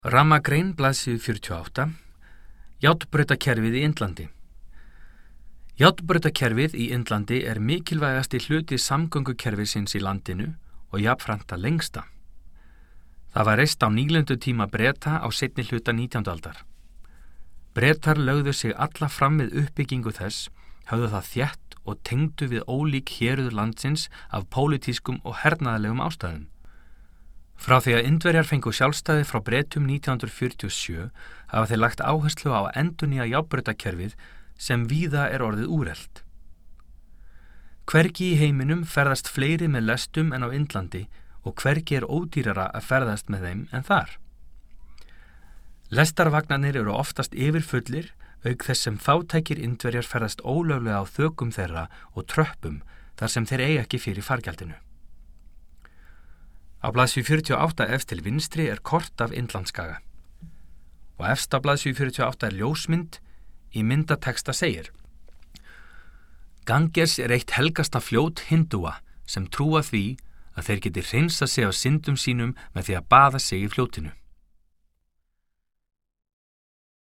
Rammagrein, blaðsíðu 48. Járnbrautakerfið í Indlandi. Járnbrautakerfið í Indlandi er mikilvægasti hluti samgöngukerfisins í landinu og jafnframt það lengsta. Það var reist á nýlendutíma Breta á seinni hluta 19. aldar. Bretar lögðu sig alla fram við uppbyggingu þess, höfðu það þétt og tengdu við ólík héruð landsins af pólitískum og hernaðarlegum ástæðum. Frá því að Indverjar fengu sjálfstæði frá Bretum 1947 hafa þeir lagt áherslu á endurnýja járnbrautakerfið sem víða er orðið úrelt. Hvergi í heiminum ferðast fleiri með lestum en á Indlandi og hvergi er ódýrara að ferðast með þeim en þar. Lestarvagnarnir eru oftast yfirfullir, auk þess sem fátækir Indverjar ferðast ólöglega á þökum þeirra og tröppum þar sem þeir eiga ekki fyrir fargjaldinu. Á blaðsíðu 48 efst til vinstri er kort af Indlandsskaga og efst á blaðsíðu 48 er ljósmynd. Í myndatexta segir: Ganges er eitt helgasta fljót hindúa sem trúa því að þeir geti hreinsað sig af syndum sínum með því að baða sig í fljótinu.